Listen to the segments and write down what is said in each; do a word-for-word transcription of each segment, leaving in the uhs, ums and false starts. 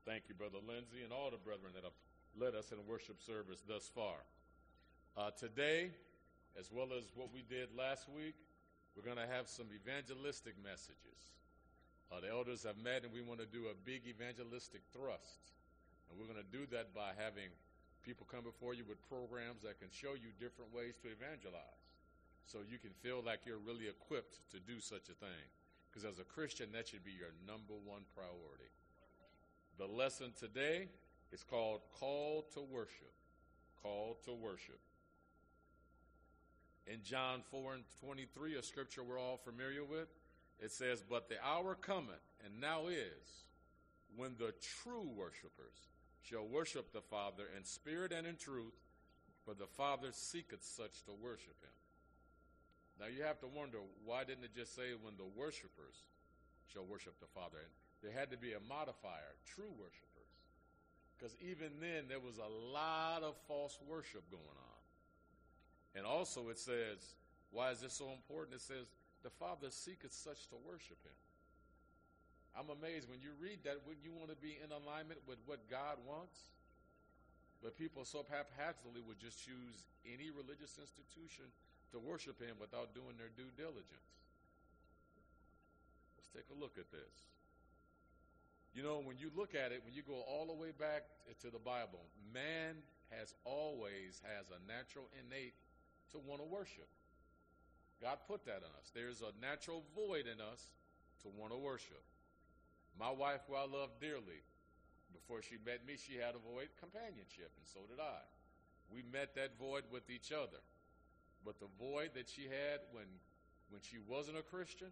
Thank you, Brother Lindsay, and all the brethren that have led us in worship service thus far. Uh, today, as well as what we did last week, we're going to have some evangelistic messages. Uh, the elders have met, and we want to do a big evangelistic thrust. And we're going to do that by having people come before you with programs that can show you different ways to evangelize, so you can feel like you're really equipped to do such a thing. Because as a Christian, that should be your number one priority. The lesson today is called Call to Worship. Call to Worship. In John four and twenty-three, a scripture we're all familiar with, it says, "But the hour cometh, and now is, when the true worshipers shall worship the Father in spirit and in truth, for the Father seeketh such to worship him." Now you have to wonder, why didn't it just say when the worshipers shall worship the Father? And there had to be a modifier, true worshipers. Because even then there was a lot of false worship going on. And also it says, why is this so important? It says, the Father seeketh such to worship him. I'm amazed when you read that, when you want to be in alignment with what God wants, but people so haphazardly would just choose any religious institution to worship him without doing their due diligence. Let's take a look at this. You know, when you look at it, when you go all the way back to the Bible, man has always has a natural innate to want to worship. God put that in us. There's a natural void in us to want to worship. My wife, who I love dearly, before she met me, she had a void companionship, and so did I. We met that void with each other. But the void that she had when when she wasn't a Christian,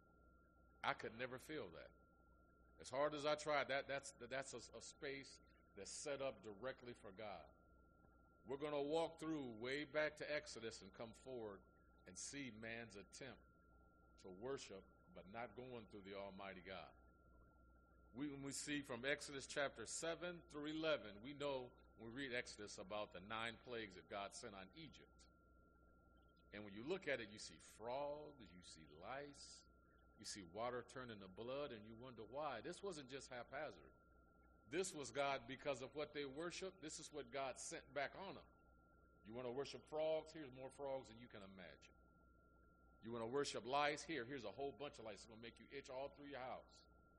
I could never feel that. As hard as I tried, that that's that's a, a space that's set up directly for God. We're going to walk through way back to Exodus and come forward and see man's attempt to worship, but not going through the Almighty God. We, when we see from Exodus chapter seven through eleven, we know when we read Exodus about the nine plagues that God sent on Egypt. And when you look at it, you see frogs, you see lice, you see water turn into blood, and you wonder why. This wasn't just haphazard. This was God, because of what they worshiped, this is what God sent back on them. You want to worship frogs? Here's more frogs than you can imagine. You want to worship lice? Here, here's a whole bunch of lice. It's going to make you itch all through your house.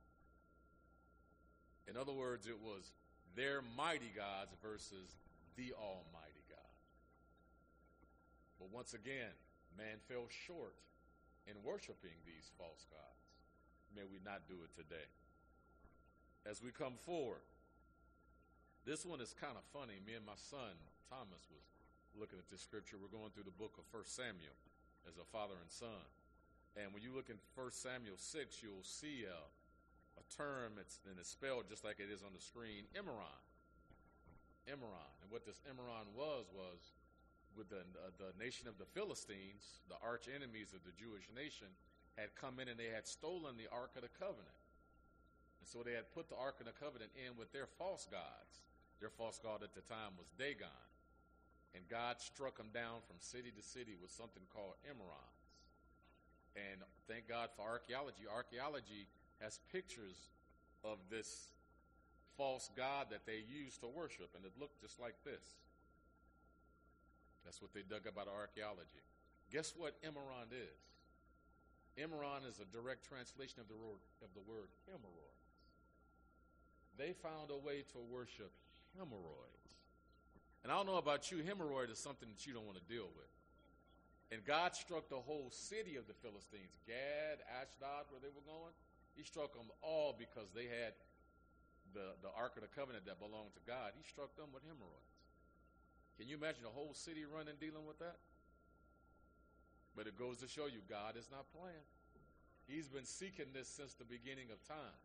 In other words, it was their mighty gods versus the Almighty God. But once again, man fell short in worshiping these false gods. May we not do it today. As we come forward, this one is kind of funny. Me and my son, Thomas, was looking at this scripture. We're going through the book of First Samuel as a father and son. And when you look in First Samuel six, you'll see a, a term, it's, and it's spelled just like it is on the screen, Imran. Imran. And what this Imran was, was with the, uh, the nation of the Philistines, the arch enemies of the Jewish nation, had come in and they had stolen the Ark of the Covenant. And so they had put the Ark of the Covenant in with their false gods. Their false god at the time was Dagon. And God struck them down from city to city with something called Imrans. And thank God for archaeology. Archaeology has pictures of this false god that they used to worship, and it looked just like this. That's what they dug up out of archaeology. Guess what Imran is? Imran is a direct translation of the word, of the word hemorrhoids. They found a way to worship hemorrhoids. And I don't know about you, hemorrhoid is something that you don't want to deal with. And God struck the whole city of the Philistines, Gad, Ashdod, where they were going. He struck them all because they had the, the Ark of the Covenant that belonged to God. He struck them with hemorrhoids. Can you imagine a whole city running dealing with that? But it goes to show you God is not playing. He's been seeking this since the beginning of time.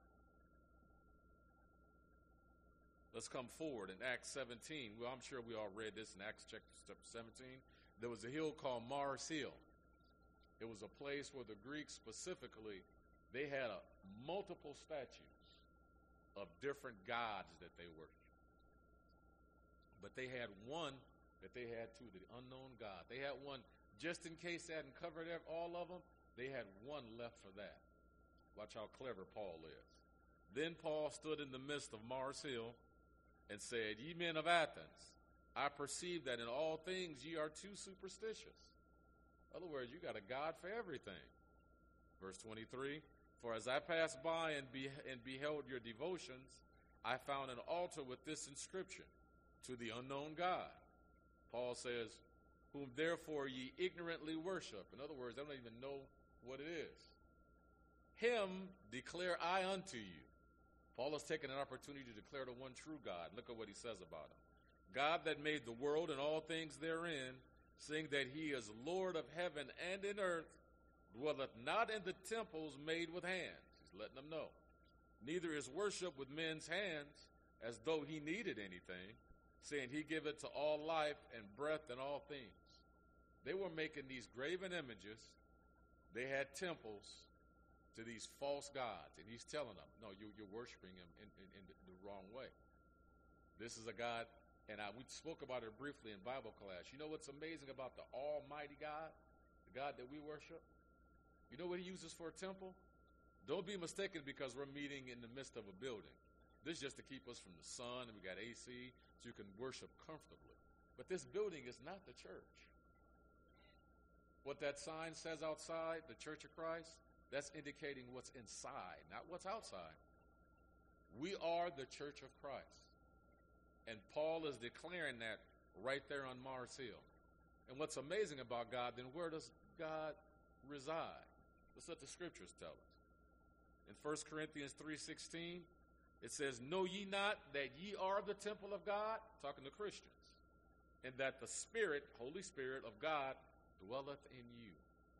Let's come forward in Acts seventeen. Well, I'm sure we all read this in Acts chapter seventeen. There was a hill called Mars Hill. It was a place where the Greeks specifically, they had a, multiple statues of different gods that they worshiped. But they had one that they had to the unknown God. They had one, just in case they hadn't covered all of them, they had one left for that. Watch how clever Paul is. Then Paul stood in the midst of Mars Hill and said, Ye men of Athens, I perceive that in all things ye are too superstitious. In other words, you got a God for everything. Verse twenty-three, For as I passed by and, be, and beheld your devotions, I found an altar with this inscription, To the unknown God. Paul says, Whom therefore ye ignorantly worship. In other words, they don't even know what it is. Him declare I unto you. Paul is taking an opportunity to declare the one true God. Look at what he says about him. God that made the world and all things therein, seeing that he is Lord of heaven and in earth, dwelleth not in the temples made with hands. He's letting them know. Neither is worship with men's hands, as though he needed anything, saying he giveth to all life and breath and all things. They were making these graven images. They had temples to these false gods. And he's telling them, no, you, you're worshiping him in, in, in the, the wrong way. This is a God, and I, we spoke about it briefly in Bible class. You know what's amazing about the Almighty God, the God that we worship? You know what he uses for a temple? Don't be mistaken because we're meeting in the midst of a building. This is just to keep us from the sun, and we got A C, so you can worship comfortably. But this building is not the church. What that sign says outside, the Church of Christ, that's indicating what's inside, not what's outside. We are the Church of Christ. And Paul is declaring that right there on Mars Hill. And what's amazing about God, then where does God reside? That's what the scriptures tell us. In First Corinthians three sixteen, it says, Know ye not that ye are the temple of God? Talking to Christians. And that the Spirit, Holy Spirit of God, dwelleth in you.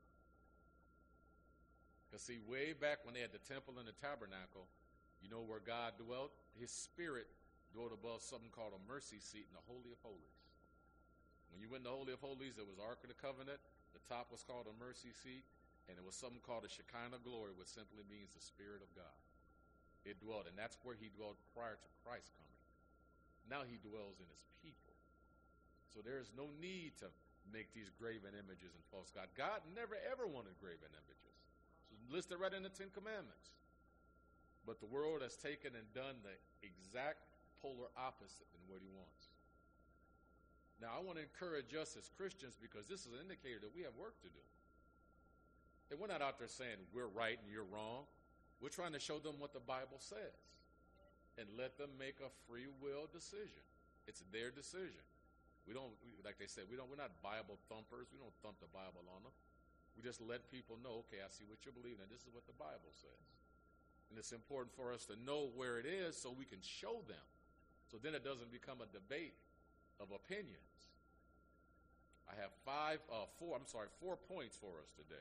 Because see, way back when they had the temple and the tabernacle, you know where God dwelt? His Spirit dwelt above something called a mercy seat in the Holy of Holies. When you went in the Holy of Holies, there was Ark of the Covenant. The top was called a mercy seat. And there was something called a Shekinah glory, which simply means the Spirit of God. It dwelt, and that's where he dwelt prior to Christ coming. Now he dwells in his people. So there is no need to make these graven images and false God. God never ever wanted graven images. Listed right in the Ten Commandments. But the world has taken and done the exact polar opposite than what he wants. Now, I want to encourage us as Christians because this is an indicator that we have work to do. And we're not out there saying we're right and you're wrong. We're trying to show them what the Bible says and let them make a free will decision. It's their decision. We don't, like they said, we don't, we're not Bible thumpers. We don't thump the Bible on them. We just let people know, okay, I see what you believe in. This is what the Bible says. And it's important for us to know where it is so we can show them. So then it doesn't become a debate of opinions. I have five, uh, four, I'm sorry, four points for us today.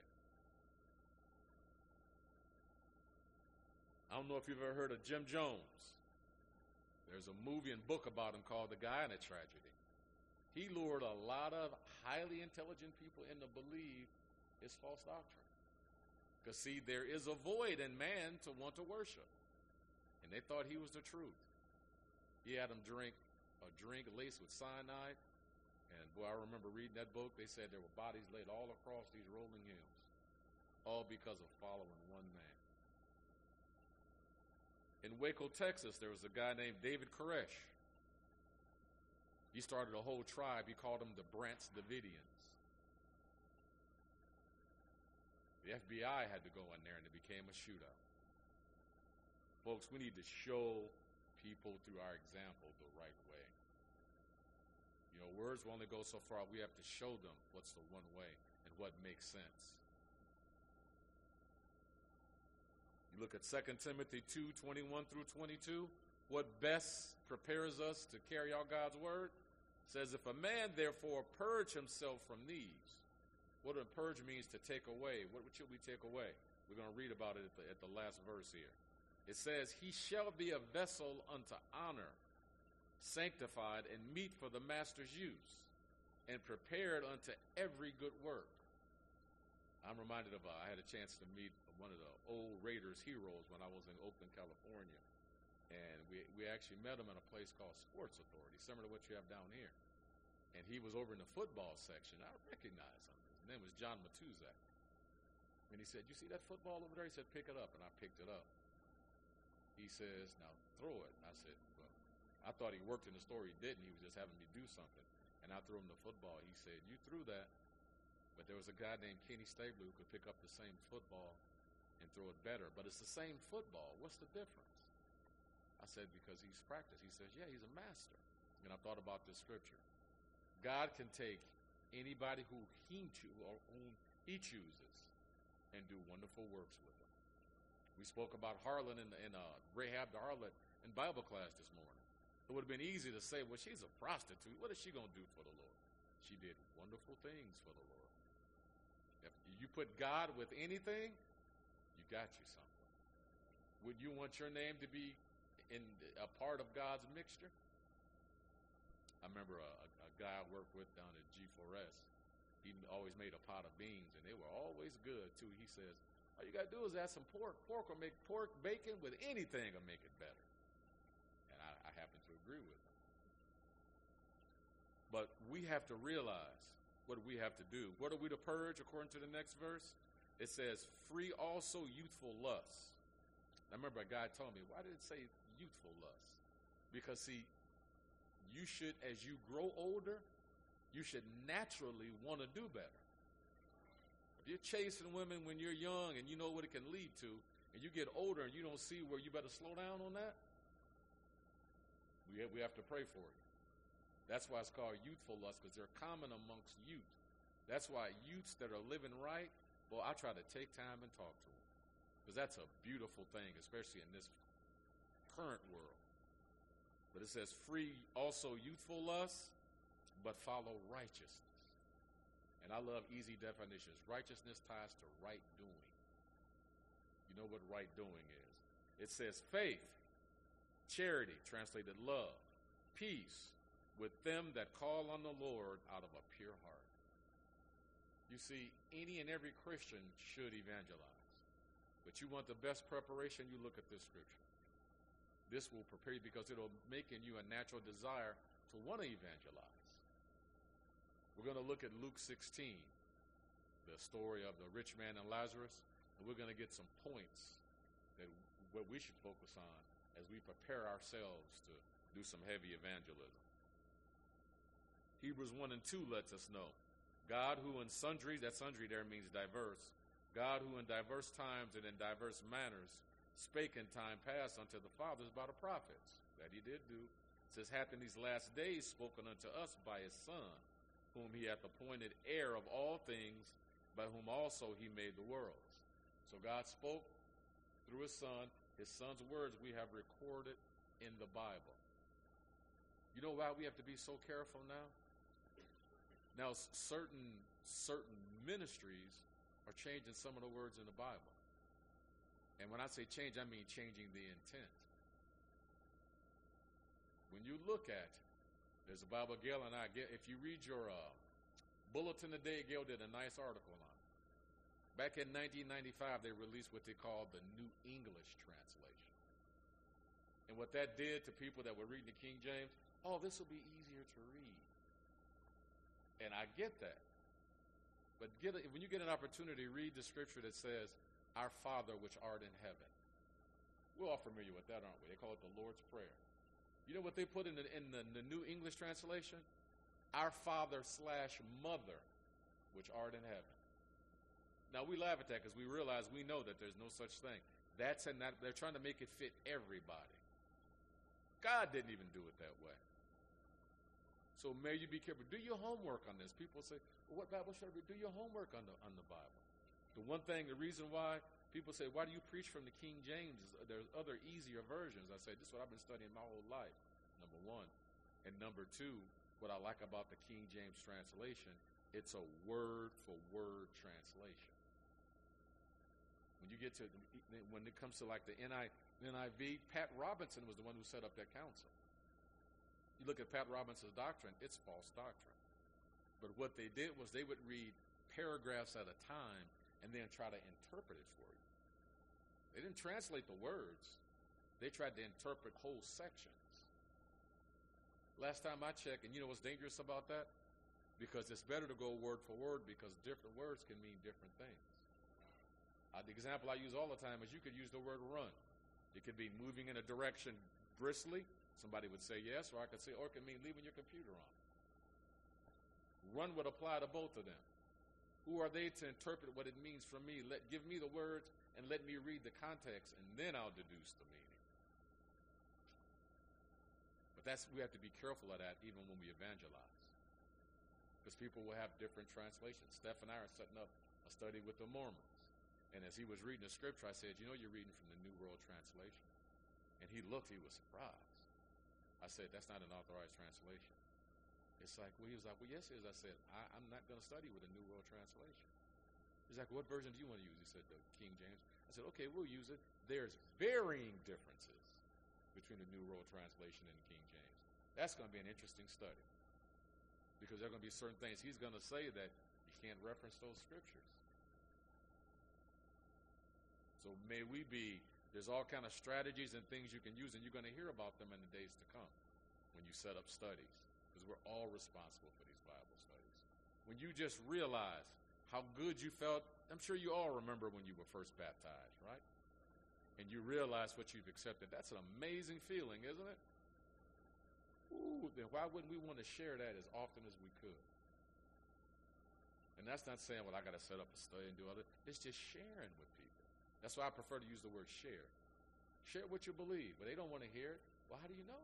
I don't know if you've ever heard of Jim Jones. There's a movie and book about him called The Guy in a Tragedy. He lured a lot of highly intelligent people in to believe his false doctrine. Because, see, there is a void in man to want to worship. And they thought he was the truth. He had them drink a drink laced with cyanide. And, boy, I remember reading that book. They said there were bodies laid all across these rolling hills. All because of following one man. In Waco, Texas, there was a guy named David Koresh. He started a whole tribe. He called them the Brants Davidians. The F B I had to go in there, and it became a shootout. Folks, we need to show people through our example the right way. You know, words will only go so far. We have to show them what's the one way and what makes sense. You look at Second Timothy two, twenty-one through twenty-two. What best prepares us to carry out God's word? It says, if a man therefore purge himself from these. What does purge means to take away? What should we take away? We're going to read about it at the, at the last verse here. It says, he shall be a vessel unto honor, sanctified and meet for the master's use, and prepared unto every good work. I'm reminded of, uh, I had a chance to meet one of the old Raiders heroes when I was in Oakland, California. And we, we actually met him in a place called Sports Authority, similar to what you have down here. And he was over in the football section. I recognized him. His name was John Matuzak. And he said, you see that football over there? He said, pick it up. And I picked it up. He says, now throw it. I said, well, I thought he worked in the store. He didn't. He was just having me do something. And I threw him the football. He said, you threw that. But there was a guy named Kenny Stabler who could pick up the same football and throw it better. But it's the same football. What's the difference? I said, because he's practiced. He says, yeah, he's a master. And I thought about this scripture. God can take anybody who he cho- or whom he chooses and do wonderful works with them. We spoke about Harlot and, and uh, Rahab the harlot in Bible class this morning. It would have been easy to say, well, she's a prostitute. What is she going to do for the Lord? She did wonderful things for the Lord. If you put God with anything, you got you something. Would you want your name to be in a part of God's mixture? I remember a, a guy I worked with down at G four S. He always made a pot of beans, and they were always good, too. He says, all you got to do is add some pork. Pork will make pork bacon with anything will make it better. And I, I happen to agree with him. But we have to realize what we have to do. What are we to purge according to the next verse? It says, free also youthful lusts. I remember a guy told me, why did it say youthful lusts? Because, see, you should, as you grow older, you should naturally want to do better. If you're chasing women when you're young and you know what it can lead to, and you get older and you don't see where you better slow down on that, we have, we have to pray for you. That's why it's called youthful lust, because they're common amongst youth. That's why youths that are living right, well, I try to take time and talk to them, because that's a beautiful thing, especially in this current world. But it says, free also youthful lusts, but follow righteousness. And I love easy definitions. Righteousness ties to right doing. You know what right doing is. It says faith, charity, translated love, peace, with them that call on the Lord out of a pure heart. You see, any and every Christian should evangelize. But you want the best preparation, you look at this scripture. This will prepare you because it'll make in you a natural desire to want to evangelize. We're going to look at Luke sixteen, the story of the rich man and Lazarus, and we're going to get some points that what we should focus on as we prepare ourselves to do some heavy evangelism. Hebrews one and two lets us know, God who in sundry, that sundry there means diverse, God who in diverse times and in diverse manners spake in time past unto the fathers by the prophets, that he did do, says, hath in these last days spoken unto us by his Son, whom he hath appointed heir of all things, by whom also he made the worlds. So God spoke through his Son. His Son's words we have recorded in the Bible. You know why we have to be so careful now? Now, certain certain ministries are changing some of the words in the Bible. And when I say change, I mean changing the intent. When you look at, there's a Bible, Gail and I, if you read your uh, bulletin today, Gail did a nice article on it. Back in nineteen ninety-five, they released what they called the New English Translation. And what that did to people that were reading the King James, oh, this will be easier to read. And I get that. But get a, when you get an opportunity, read the scripture that says, our Father which art in heaven. We're all familiar with that, aren't we? They call it the Lord's Prayer. You know what they put in the, in the, the New English Translation? Our Father slash Mother which art in heaven. Now, we laugh at that because we realize we know that there's no such thing. That's and that they're trying to make it fit everybody. God didn't even do it that way. So may you be careful. Do your homework on this. People say, well, what Bible should I read? Do your homework on the on the Bible. The one thing, the reason why people say, why do you preach from the King James? There's other easier versions. I say, this is what I've been studying my whole life, number one. And number two, what I like about the King James translation, it's a word-for-word translation. When you get to, when it comes to like the N I V, Pat Robinson was the one who set up that council. You look at Pat Robinson's doctrine, it's false doctrine. But what they did was they would read paragraphs at a time and then try to interpret it for you. They didn't translate the words. They tried to interpret whole sections. Last time I checked, and you know what's dangerous about that? Because it's better to go word for word because different words can mean different things. Uh, the example I use all the time is you could use the word run. It could be moving in a direction briskly. Somebody would say yes, or I could say, or it can mean leaving your computer on. Run would apply to both of them. Who are they to interpret what it means for me? Let give me the words and let me read the context, and then I'll deduce the meaning. But that's we have to be careful of that even when we evangelize. Because people will have different translations. Steph and I are setting up a study with the Mormons. And as he was reading the scripture, I said, you know, you're reading from the New World Translation. And he looked, he was surprised. I said, that's not an authorized translation. It's like, well, he was like, well, yes, it is. I said, I, I'm not going to study with a New World Translation. He's like, what version do you want to use? He said, the King James. I said, okay, we'll use it. There's varying differences between the New World Translation and the King James. That's going to be an interesting study. Because there are going to be certain things he's going to say that you can't reference those scriptures. So may we be, there's all kind of strategies and things you can use, and you're going to hear about them in the days to come when you set up studies. Because we're all responsible for these Bible studies. When you just realize how good you felt, I'm sure you all remember when you were first baptized, right? And you realize what you've accepted. That's an amazing feeling, isn't it? Ooh, then why wouldn't we want to share that as often as we could? And that's not saying, well, I got to set up a study and do other. It's just sharing with people. That's why I prefer to use the word share. Share what you believe, but they don't want to hear it. Well, how do you know?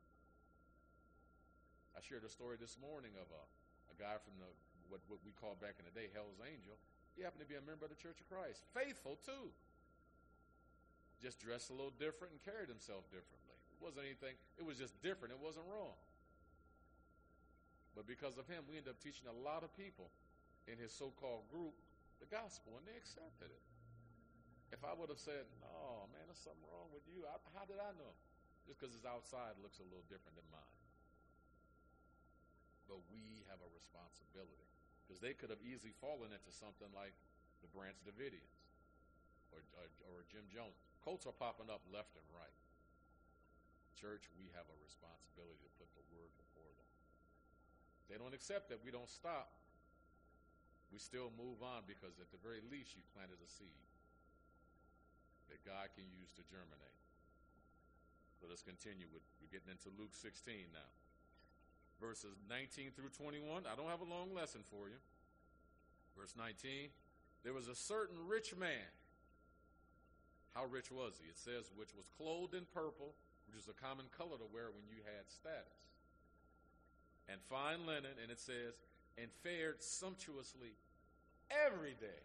I shared a story this morning of a, a guy from the what, what we called back in the day Hell's Angel. He happened to be a member of the Church of Christ. Faithful, too. Just dressed a little different and carried himself differently. It wasn't anything. It was just different. It wasn't wrong. But because of him, we ended up teaching a lot of people in his so-called group the gospel, and they accepted it. If I would have said, oh, man, there's something wrong with you, I, how did I know? Just because his outside looks a little different than mine. But we have a responsibility. Because they could have easily fallen into something like the Branch Davidians or, or, or Jim Jones. Cults are popping up left and right. Church, we have a responsibility to put the word before them. They don't accept that. We don't stop. We still move on because at the very least you planted a seed that God can use to germinate. So let's continue with, we're getting into Luke sixteen now. Verses nineteen through twenty-one. I don't have a long lesson for you. Verse nineteen. There was a certain rich man. How rich was he? It says, which was clothed in purple, which is a common color to wear when you had status, and fine linen, and it says, and fared sumptuously every day.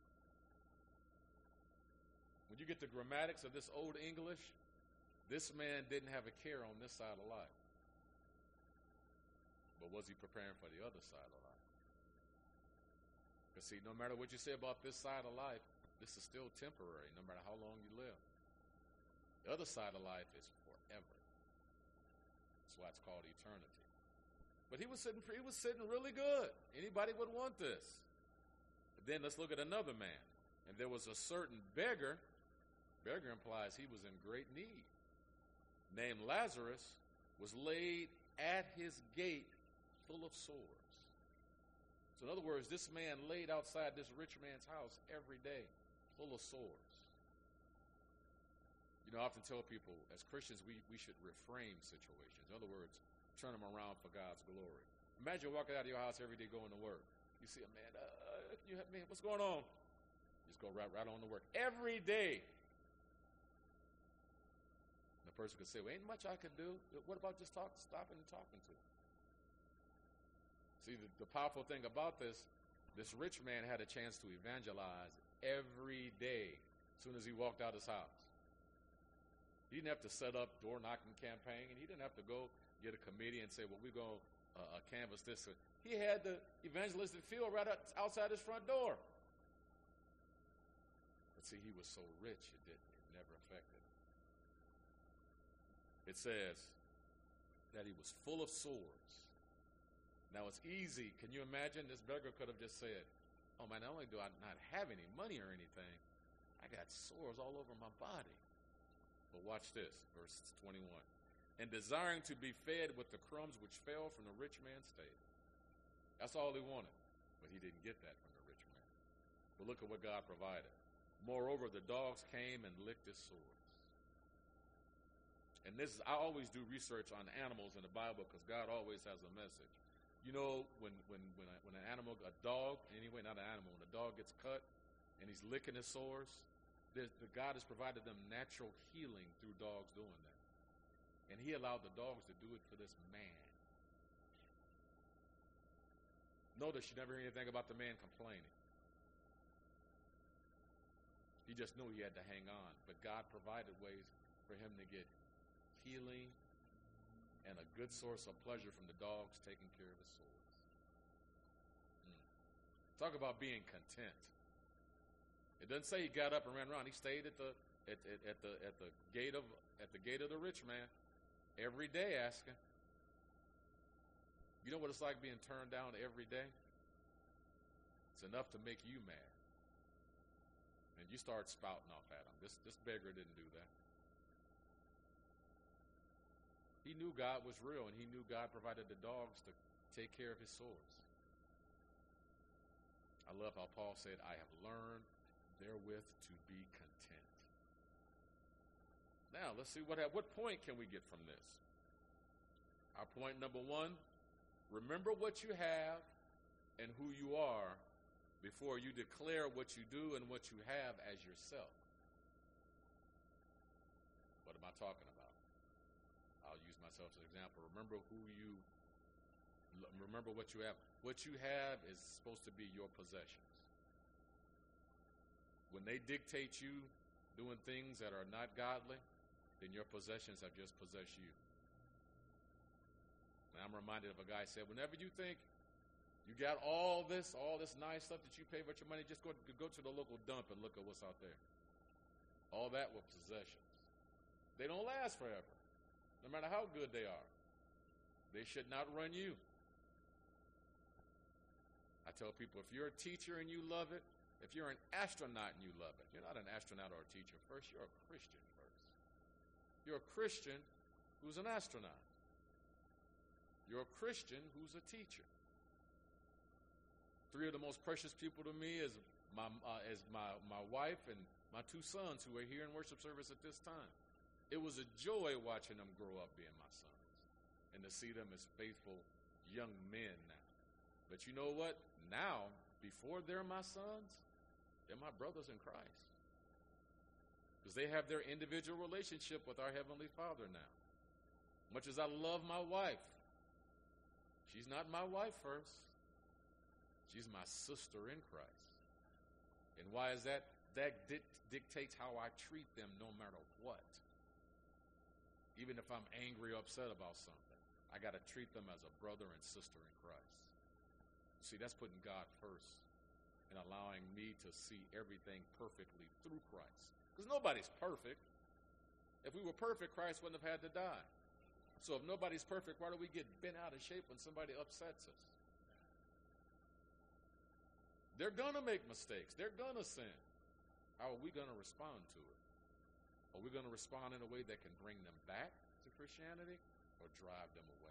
When you get the grammatics of this old English, this man didn't have a care on this side of life. But was he preparing for the other side of life? Because see, no matter what you say about this side of life, this is still temporary, no matter how long you live. The other side of life is forever. That's why it's called eternity. But he was sitting, he was sitting really good. Anybody would want this. But then let's look at another man. And there was a certain beggar. Beggar implies he was in great need. Named Lazarus, was laid at his gate full of sores. So in other words, this man laid outside this rich man's house every day, full of sores. You know, I often tell people, as Christians, we, we should reframe situations. In other words, turn them around for God's glory. Imagine walking out of your house every day going to work. You see a man, uh, you have, man, what's going on? Just go right, right on to work. Every day. The person could say, well, ain't much I could do. What about just talk, stopping and talking to him? See, the, the powerful thing about this, this rich man had a chance to evangelize every day as soon as he walked out his house. He didn't have to set up door knocking campaign, and he didn't have to go get a committee and say, well, we're going to uh, canvass this. He had the evangelistic field right out, outside his front door. But see, he was so rich, it didn't, it never affected him. It says that he was full of sores. Now, it's easy. Can you imagine? This beggar could have just said, oh, man, not only do I not have any money or anything, I got sores all over my body. But watch this, verse twenty-one. And desiring to be fed with the crumbs which fell from the rich man's table. That's all he wanted. But he didn't get that from the rich man. But look at what God provided. Moreover, the dogs came and licked his sores. And this is, I always do research on animals in the Bible because God always has a message. You know, when when when, a, when an animal, a dog, anyway, not an animal, when a dog gets cut and he's licking his sores, the God has provided them natural healing through dogs doing that. And he allowed the dogs to do it for this man. Notice you never hear anything about the man complaining. He just knew he had to hang on. But God provided ways for him to get healing and a good source of pleasure from the dogs taking care of his sores. Mm. Talk about being content. It doesn't say he got up and ran around. He stayed at the at, at, at the at the gate of at the gate of the rich man every day asking. You know what it's like being turned down every day? It's enough to make you mad. And you start spouting off at him. This this beggar didn't do that. He knew God was real, and he knew God provided the dogs to take care of his sores. I love how Paul said, I have learned therewith to be content. Now, let's see what what point can we get from this? Our point number one, remember what you have and who you are before you declare what you do and what you have as yourself. What am I talking about? I'll use myself as an example. Remember who you, remember what you have. What you have is supposed to be your possessions. When they dictate you doing things that are not godly, then your possessions have just possessed you. And I'm reminded of a guy said, whenever you think you got all this, all this nice stuff that you pay with your money, just go, go to the local dump and look at what's out there. All that were possessions. They don't last forever, no matter how good they are. They should not run you. I tell people, if you're a teacher and you love it, if you're an astronaut and you love it, you're not an astronaut or a teacher first, you're a Christian first. You're a Christian who's an astronaut. You're a Christian who's a teacher. Three of the most precious people to me is my uh, is my, my wife and my two sons who are here in worship service at this time. It was a joy watching them grow up being my sons and to see them as faithful young men now. But you know what? Now, before they're my sons, they're my brothers in Christ. Because they have their individual relationship with our Heavenly Father now. Much as I love my wife, she's not my wife first. She's my sister in Christ. And why is that? That di- dictates how I treat them no matter what. Even if I'm angry or upset about something, I got to treat them as a brother and sister in Christ. See, that's putting God first and allowing me to see everything perfectly through Christ. Because nobody's perfect. If we were perfect, Christ wouldn't have had to die. So if nobody's perfect, why do we get bent out of shape when somebody upsets us? They're going to make mistakes. They're going to sin. How are we going to respond to it? Are we going to respond in a way that can bring them back to Christianity or drive them away?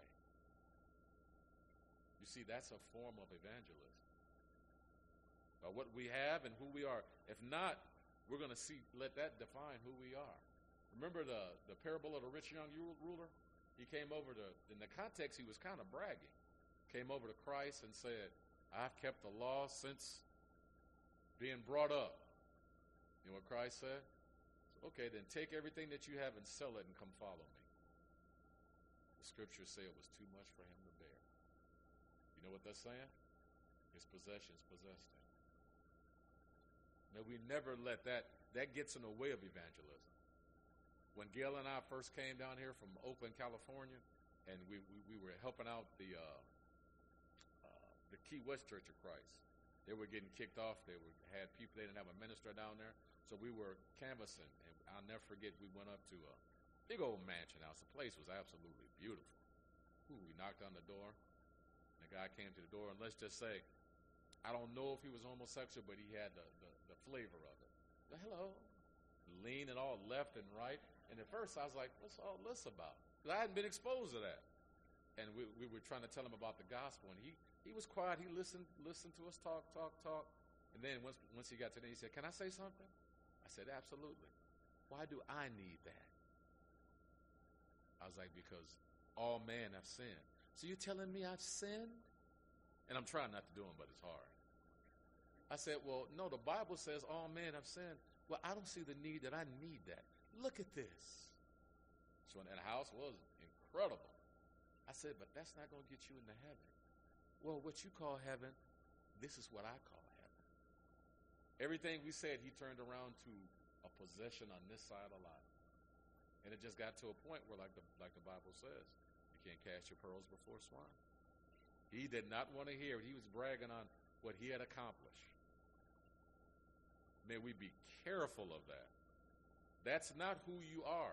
You see, that's a form of evangelism. By what we have and who we are. If not, we're going to see, let that define who we are. Remember the, the parable of the rich young ruler? He came over to, in the context, he was kind of bragging. Came over to Christ and said, I've kept the law since being brought up. You know what Christ said? Okay, then take everything that you have and sell it and come follow me. The scriptures say it was too much for him to bear. You know what that's saying? His possessions possessed him. Now, we never let that, that gets in the way of evangelism. When Gail and I first came down here from Oakland, California, and we, we, we were helping out the uh, uh, the Key West Church of Christ. They were getting kicked off. They were, had people, they didn't have a minister down there. So we were canvassing, and I'll never forget, we went up to a big old mansion house. The place was absolutely beautiful. Ooh, we knocked on the door, and the guy came to the door, and let's just say, I don't know if he was homosexual, but he had the, the, the flavor of it. Well, hello. Lean and all left and right. And at first I was like, what's all this about? Because I hadn't been exposed to that. And we, we were trying to tell him about the gospel. And he, he was quiet. He listened listened to us talk, talk, talk. And then once, once he got to the end, he said, can I say something? I said, absolutely. Why do I need that? I was like, because all men have sinned. So you're telling me I've sinned? And I'm trying not to do them, but it's hard. I said, well, no, the Bible says all men have sinned. Well, I don't see the need that I need that. Look at this. So in that house was incredible. I said, but that's not going to get you into heaven. Well, what you call heaven, this is what I call heaven. Everything we said, he turned around to a possession on this side of life. And it just got to a point where, like the, like the Bible says, you can't cast your pearls before swine. He did not want to hear it. He was bragging on what he had accomplished. May we be careful of that. That's not who you are.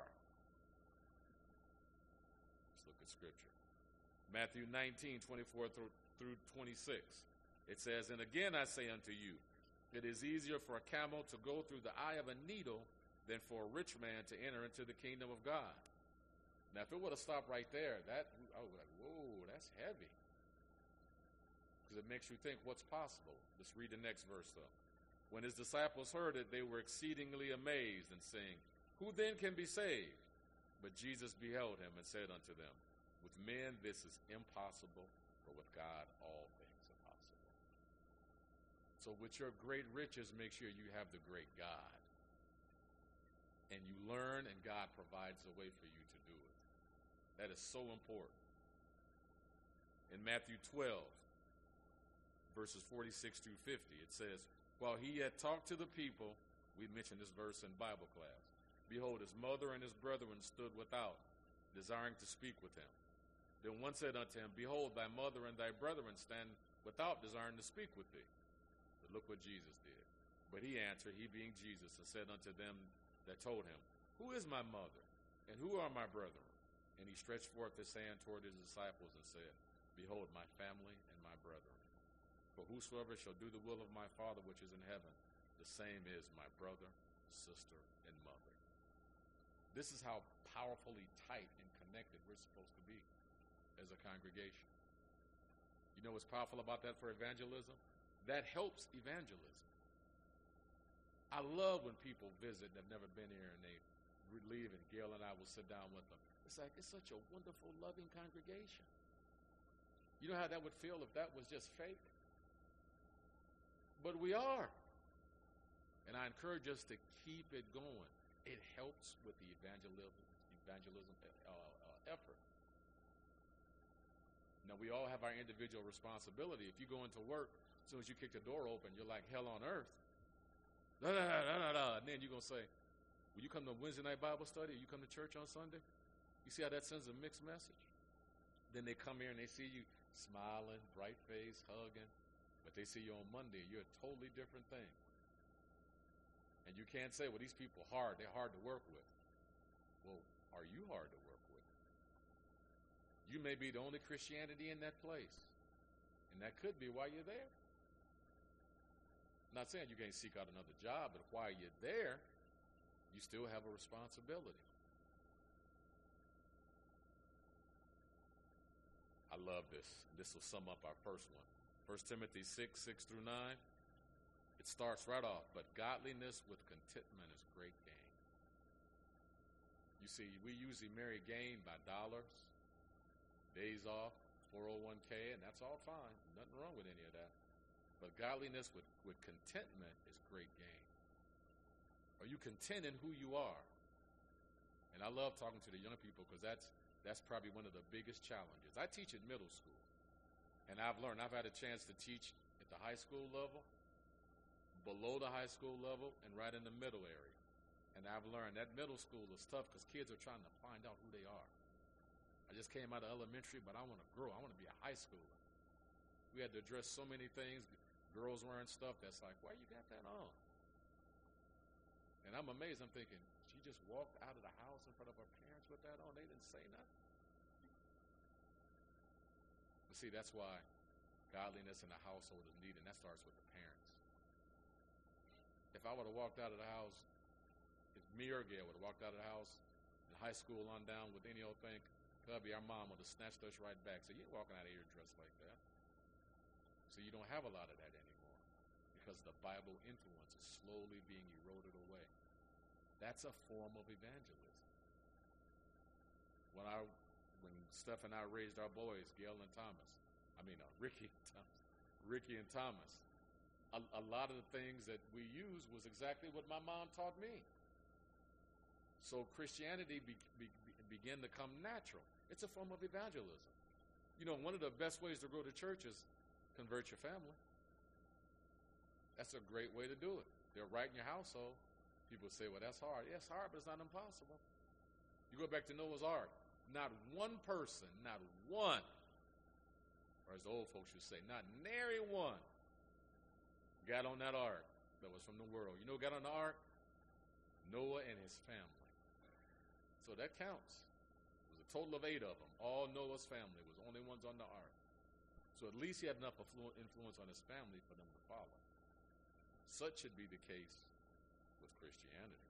Let's look at Scripture. Matthew nineteen, twenty-four through, through twenty-six. It says, and again I say unto you, it is easier for a camel to go through the eye of a needle than for a rich man to enter into the kingdom of God. Now, if it would have stopped right there, that I would be like, whoa, that's heavy. Because it makes you think what's possible. Let's read the next verse, though. When his disciples heard it, they were exceedingly amazed and saying, who then can be saved? But Jesus beheld him and said unto them, with men this is impossible, but with God all things are possible. So with your great riches, make sure you have the great God. And you learn, and God provides a way for you to do it. That is so important. In Matthew twelve, verses forty-six through fifty, it says, while he had talked to the people, we mentioned this verse in Bible class, behold, his mother and his brethren stood without, desiring to speak with him. Then one said unto him, behold, thy mother and thy brethren stand without, desiring to speak with thee. But look what Jesus did. But he answered, he being Jesus, and said unto them that told him, who is my mother, and who are my brethren? And he stretched forth his hand toward his disciples and said, behold, my family and my brethren. For whosoever shall do the will of my Father which is in heaven, the same is my brother, sister, and mother. This is how powerfully tight and connected we're supposed to be as a congregation. You know what's powerful about that for evangelism? That helps evangelism. I love when people visit and have never been here and they leave, and Gail and I will sit down with them. It's like, it's such a wonderful, loving congregation. You know how that would feel if that was just fake? But we are. And I encourage us to keep it going. It helps with the evangelism, evangelism uh, uh, effort. Now, we all have our individual responsibility. If you go into work, as soon as you kick the door open, you're like hell on earth. Da, da, da, da, da. And then you're going to say, will you come to Wednesday night Bible study? Or you come to church on Sunday? You see how that sends a mixed message? Then they come here and they see you smiling, bright face, hugging. But they see you on Monday, you're a totally different thing. And you can't say, well, these people are hard. They're hard to work with. Well, are you hard to work with? You may be the only Christianity in that place. And that could be why you're there. I'm not saying you can't seek out another job, but while you're there, you still have a responsibility. I love this. This will sum up our first one. First Timothy six, six through nine. It starts right off, but godliness with contentment is great gain. You see, we usually marry gain by dollars, days off, four oh one k, and that's all fine. Nothing wrong with any of that. But godliness with, with contentment is great gain. Are you content in who you are? And I love talking to the young people because that's that's probably one of the biggest challenges. I teach at middle school, and I've learned, I've had a chance to teach at the high school level, below the high school level, and right in the middle area. And I've learned that middle school is tough because kids are trying to find out who they are. I just came out of elementary, but I want to grow. I want to be a high schooler. We had to address so many things. Girls wearing stuff that's like, why you got that on? And I'm amazed. I'm thinking, she just walked out of the house in front of her parents with that on. They didn't say nothing. But see, that's why godliness in the household is needed, and that starts with the parents. If I would have walked out of the house, if me or Gail would have walked out of the house in high school on down with any old thing, Cubby, our mom would have snatched us right back. So you ain't walking out of here dressed like that. So you don't have a lot of that anymore because the Bible influence is slowly being eroded away. That's a form of evangelism. when I, when Steph and I raised our boys, Gail and Thomas, I mean, uh, Ricky and Thomas, Ricky and Thomas, a, a lot of the things that we used was exactly what my mom taught me. So Christianity be, be, began to come natural. It's a form of evangelism. You know, one of the best ways to grow the church is convert your family. That's a great way to do it. They're right in your household. People say, well, that's hard. Yeah, it's hard, but it's not impossible. You go back to Noah's Ark. Not one person, not one, or as the old folks should say, not nary one, got on that ark that was from the world. You know who got on the ark? Noah and his family. So that counts. It was a total of eight of them. All Noah's family was the only ones on the ark. So at least he had enough influence on his family for them to follow. Such should be the case with Christianity.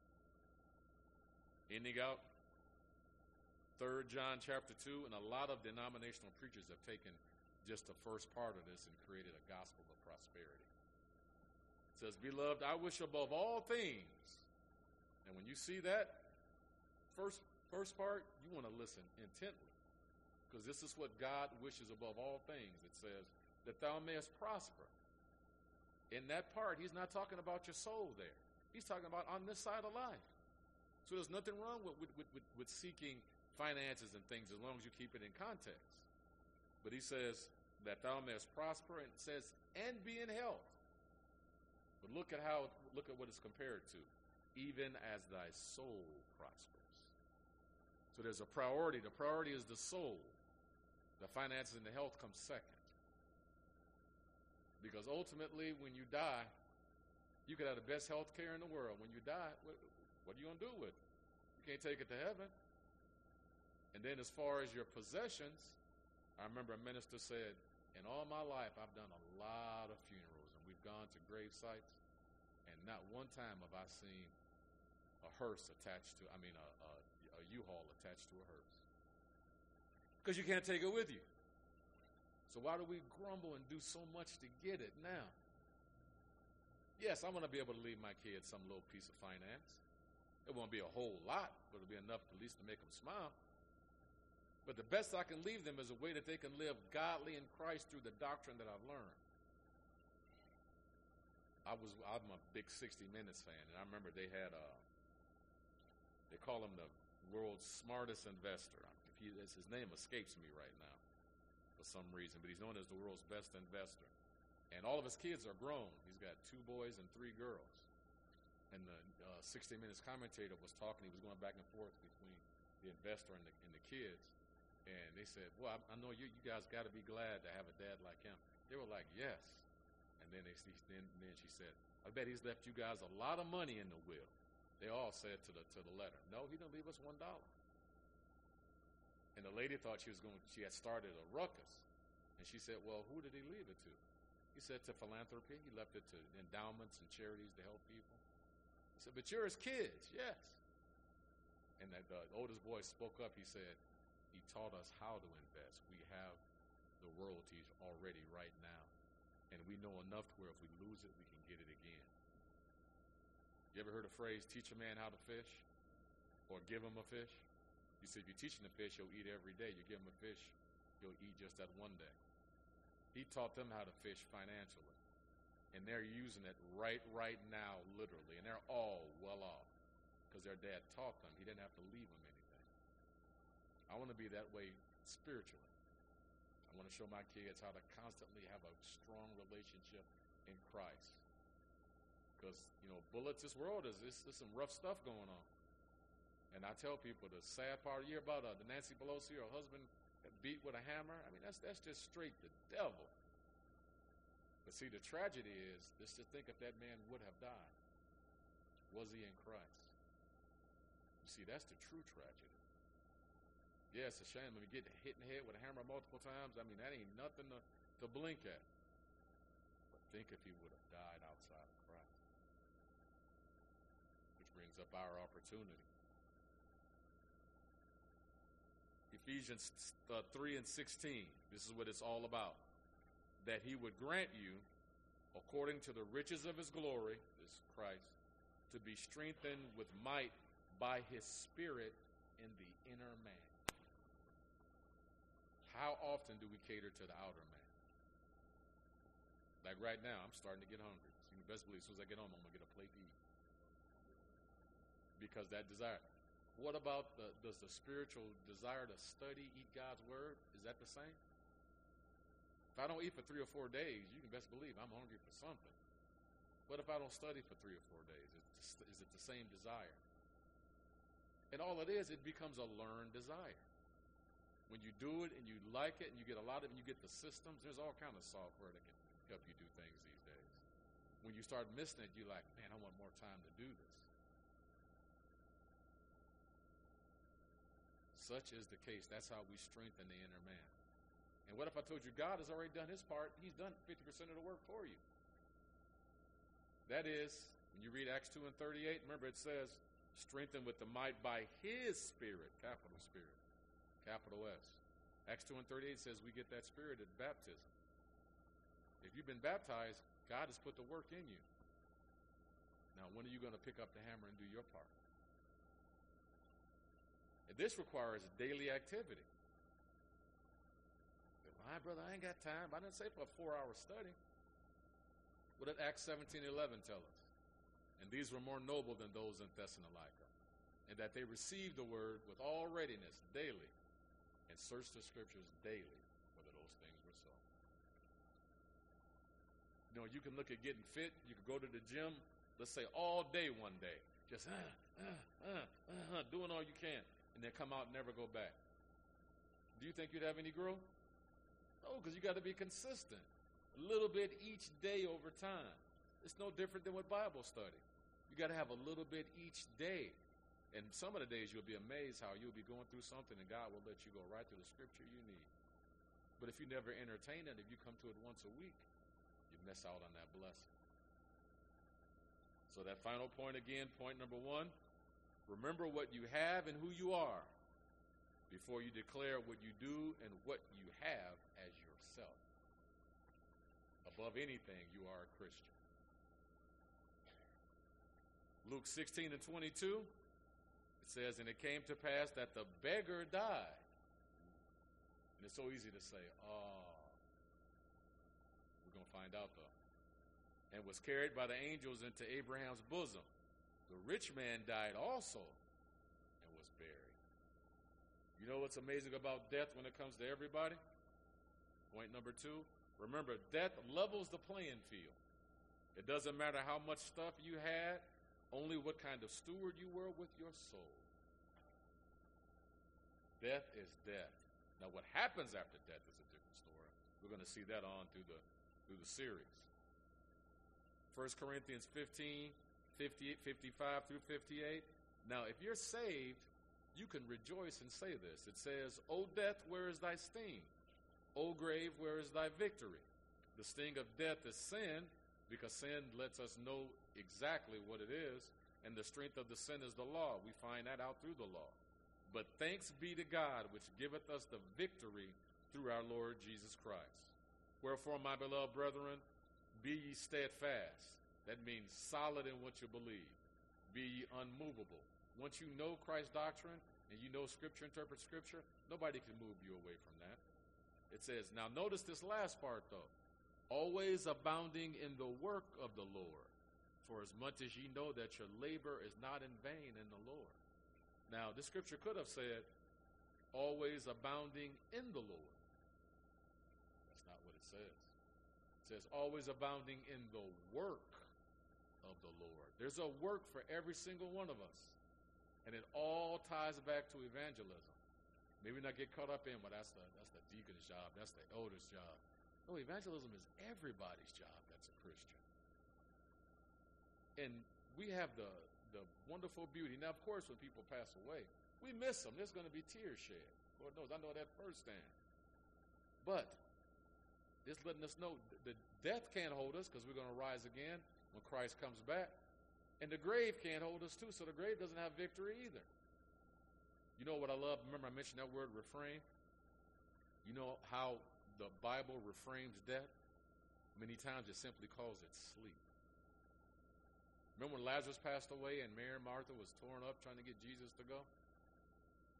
Ending out, Third John chapter two, and a lot of denominational preachers have taken just the first part of this and created a gospel of prosperity. It says, beloved, I wish above all things. And when you see that first first part, you want to listen intently, because this is what God wishes above all things. It says that thou mayest prosper. In that part, he's not talking about your soul there. He's talking about on this side of life. So there's nothing wrong with, with, with, with seeking finances and things as long as you keep it in context. But he says that thou mayest prosper, and it says, and be in health. But look at how, look at what it's compared to. Even as thy soul prospers. So there's a priority. The priority is the soul. The finances and the health come second. Because ultimately, when you die, you could have the best health care in the world. When you die, what, what are you going to do with it? You can't take it to heaven. And then as far as your possessions, I remember a minister said, in all my life, I've done a lot of funerals, and we've gone to grave sites, and not one time have I seen a hearse attached to, I mean, a, a, a U-Haul attached to a hearse. Because you can't take it with you. So why do we grumble and do so much to get it now? Yes, I want to be able to leave my kids some little piece of finance. It won't be a whole lot, but it'll be enough at least to make them smile. But the best I can leave them is a way that they can live godly in Christ through the doctrine that I've learned. I was, I'm a big sixty minutes fan, and I remember they had a, they call him the world's smartest investor. If he, his name escapes me right now for some reason, but he's known as the world's best investor. And all of his kids are grown. He's got two boys and three girls. And the uh, sixty minutes commentator was talking. He was going back and forth between the investor and the, and the kids. And they said, well, I, I know you, you guys got to be glad to have a dad like him. They were like, yes. And then, they, then, then she said, I bet he's left you guys a lot of money in the will. They all said to the to the letter, no, he didn't leave us one dollar. And the lady thought she was going. She had started a ruckus. And she said, well, who did he leave it to? He said to philanthropy. He left it to endowments and charities to help people. He said, but you're his kids, yes. And that the oldest boy spoke up. He said, he taught us how to invest. We have the royalties already right now. And we know enough to where if we lose it, we can get it again. You ever heard a phrase, teach a man how to fish? Or give him a fish? You say if you're teaching a fish, he'll eat every day. You give him a fish, he'll eat just that one day. He taught them how to fish financially. And they're using it right, right now, literally. And they're all well off because their dad taught them. He didn't have to leave them anything. I want to be that way spiritually. I want to show my kids how to constantly have a strong relationship in Christ. Because, you know, bullets, this world is, it's, there's some rough stuff going on. And I tell people the sad part of the year about uh, the Nancy Pelosi, her husband got beat with a hammer. I mean, that's that's just straight the devil. But see, the tragedy is, just to think if that man would have died, was he in Christ? You see, that's the true tragedy. Yeah, it's a shame. When we get hit in the head with a hammer multiple times, I mean, that ain't nothing to, to blink at. But think if he would have died outside of Christ. Which brings up our opportunity. Ephesians uh, three and sixteen. This is what it's all about. That he would grant you, according to the riches of his glory, this Christ, to be strengthened with might by his Spirit in the inner man. How often do we cater to the outer man? Like right now, I'm starting to get hungry. So you can best believe as soon as I get home, I'm going to get a plate to eat. Because that desire. What about the, does the spiritual desire to study, eat God's word, is that the same? If I don't eat for three or four days, you can best believe I'm hungry for something. What if I don't study for three or four days? Is, is it the same desire? And all it is, it becomes a learned desire. When you do it and you like it and you get a lot of it and you get the systems, there's all kind of software that can help you do things these days. When you start missing it, you're like, man, I want more time to do this. Such is the case. That's how we strengthen the inner man. And what if I told you God has already done his part? He's done fifty percent of the work for you. That is, when you read Acts two and thirty-eight, remember it says, strengthened with the might by his spirit, capital spirit, capital S. Acts two and thirty-eight says we get that spirit at baptism. If you've been baptized, God has put the work in you. Now, when are you going to pick up the hammer and do your part? And this requires daily activity. My brother, I ain't got time. I didn't say for a four-hour study. What did Acts seventeen eleven tell us? And these were more noble than those in Thessalonica, and that they received the word with all readiness daily, and searched the scriptures daily whether those things were so. You know, you can look at getting fit. You can go to the gym, let's say all day one day, just uh, uh, uh, uh, doing all you can, and then come out and never go back. Do you think you'd have any growth? No, because you got to be consistent. A little bit each day over time. It's no different than with Bible study. You got to have a little bit each day. And some of the days you'll be amazed how you'll be going through something and God will let you go right through the scripture you need. But if you never entertain it, if you come to it once a week, you miss out on that blessing. So that final point again, point number one, remember what you have and who you are before you declare what you do and what you have as yourself. Above anything, you are a Christian. Luke sixteen and twenty-two, it says, and it came to pass that the beggar died. And it's so easy to say, oh, we're going to find out though. And was carried by the angels into Abraham's bosom. The rich man died also and was buried. You know what's amazing about death when it comes to everybody? Point number two, remember, death levels the playing field. It doesn't matter how much stuff you had, only what kind of steward you were with your soul. Death is death. Now, what happens after death is a different story. We're going to see that on through the through the series. First Corinthians fifteen, fifty-eight, fifty-five through fifty-eight. Now, if you're saved, you can rejoice and say this. It says, O death, where is thy sting? O grave, where is thy victory? The sting of death is sin, because sin lets us know exactly what it is, and the strength of the sin is the law. We find that out through the law. But thanks be to God, which giveth us the victory through our Lord Jesus Christ. Wherefore, my beloved brethren, be ye steadfast. That means solid in what you believe. Be ye unmovable. Once you know Christ's doctrine and you know Scripture, interpret Scripture, nobody can move you away from that. It says, now notice this last part though. Always abounding in the work of the Lord, for as much as ye know that your labor is not in vain in the Lord. Now, this scripture could have said, always abounding in the Lord. That's not what it says. It says, always abounding in the work of the Lord. There's a work for every single one of us. And it all ties back to evangelism. Maybe not get caught up in, well, that's the, that's the deacon's job. That's the elder's job. No, evangelism is everybody's job that's a Christian. And we have the, the wonderful beauty. Now, of course, when people pass away, we miss them. There's going to be tears shed. Lord knows, I know that firsthand. But it's letting us know the death can't hold us because we're going to rise again when Christ comes back. And the grave can't hold us too, so the grave doesn't have victory either. You know what I love? Remember I mentioned that word refrain? You know how the Bible reframes death? Many times it simply calls it sleep. Remember when Lazarus passed away and Mary and Martha was torn up trying to get Jesus to go?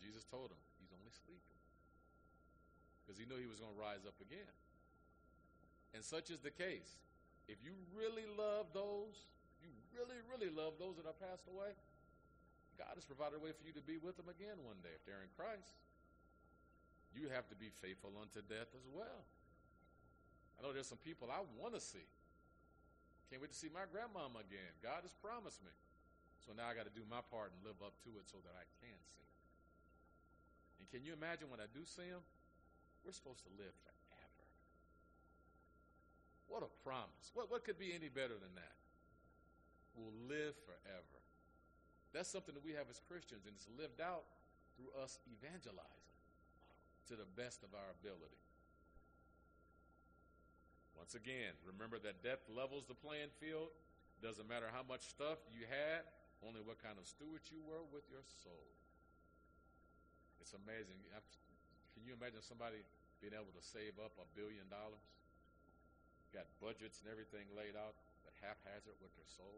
Jesus told him he's only sleeping, because he knew he was going to rise up again. And such is the case. If you really love those, you really, really love those that are passed away, God has provided a way for you to be with them again one day. If they're in Christ, you have to be faithful unto death as well. I know there's some people I want to see. Can't wait to see my grandmama again. God has promised me. So now I got to do my part and live up to it so that I can see him. And can you imagine when I do see him? We're supposed to live forever. What a promise. What, what could be any better than that? We'll live forever. That's something that we have as Christians, and it's lived out through us evangelizing to the best of our ability. Once again, remember that death levels the playing field. Doesn't matter how much stuff you had, only what kind of steward you were with your soul. It's amazing. Can you imagine somebody being able to save up a billion dollars? Got budgets and everything laid out, but haphazard with their soul?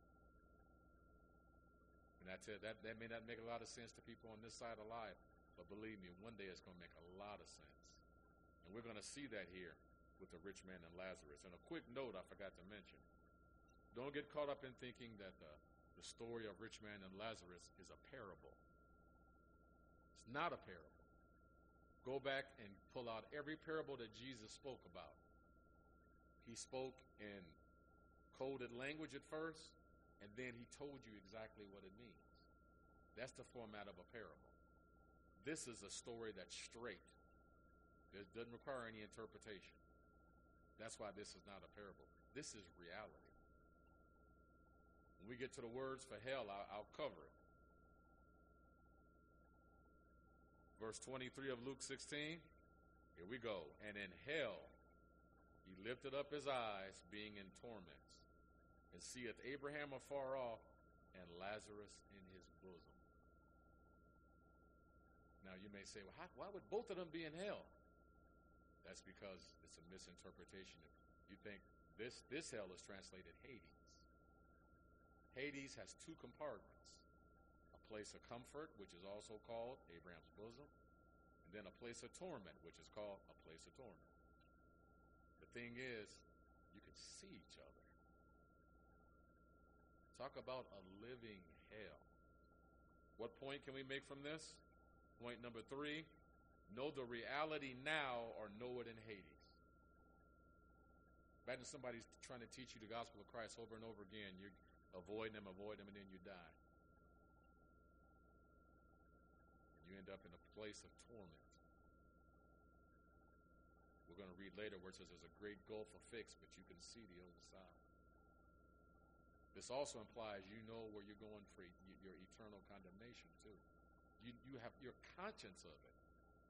And that's it. That, that may not make a lot of sense to people on this side of life, but believe me, one day it's going to make a lot of sense. And we're going to see that here with the rich man and Lazarus. And a quick note I forgot to mention. Don't get caught up in thinking that the, the story of rich man and Lazarus is a parable. It's not a parable. Go back and pull out every parable that Jesus spoke about. He spoke in coded language at first, and then he told you exactly what it means. That's the format of a parable. This is a story that's straight. It doesn't require any interpretation. That's why this is not a parable. This is reality. When we get to the words for hell, I'll, I'll cover it. Verse twenty-three of Luke sixteen, here we go. And in hell he lifted up his eyes, being in torments, and seeth Abraham afar off, and Lazarus in his bosom. Now you may say, well, how, why would both of them be in hell? That's because it's a misinterpretation. If you think this, this hell is translated Hades. Hades has two compartments. A place of comfort, which is also called Abraham's bosom, and then a place of torment, which is called a place of torment. The thing is, you can see each other. Talk about a living hell. What point can we make from this? Point number three, know the reality now or know it in Hades. Imagine somebody's trying to teach you the gospel of Christ over and over again. You're avoiding them, avoiding them, and then you die. And you end up in a place of torment. We're going to read later where it says there's a great gulf of fix, but you can see the other side. This also implies you know where you're going for your eternal condemnation too. You you have your conscience of it.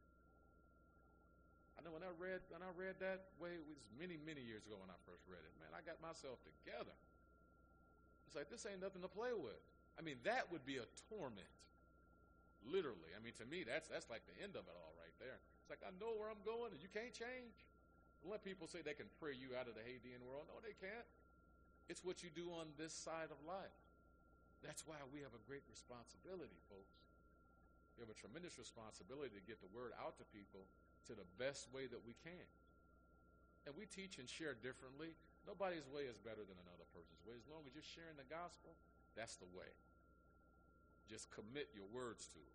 I know when I read when I read that way, it was many many years ago when I first read it. Man, I got myself together. It's like this ain't nothing to play with. I mean, that would be a torment, literally. I mean, to me, that's that's like the end of it all right there. It's like I know where I'm going, and you can't change. Don't let people say they can pray you out of the Hadean world. No, they can't. It's what you do on this side of life. That's why we have a great responsibility, folks. We have a tremendous responsibility to get the word out to people to the best way that we can. And we teach and share differently. Nobody's way is better than another person's way. As long as you're sharing the gospel, that's the way. Just commit your words to it.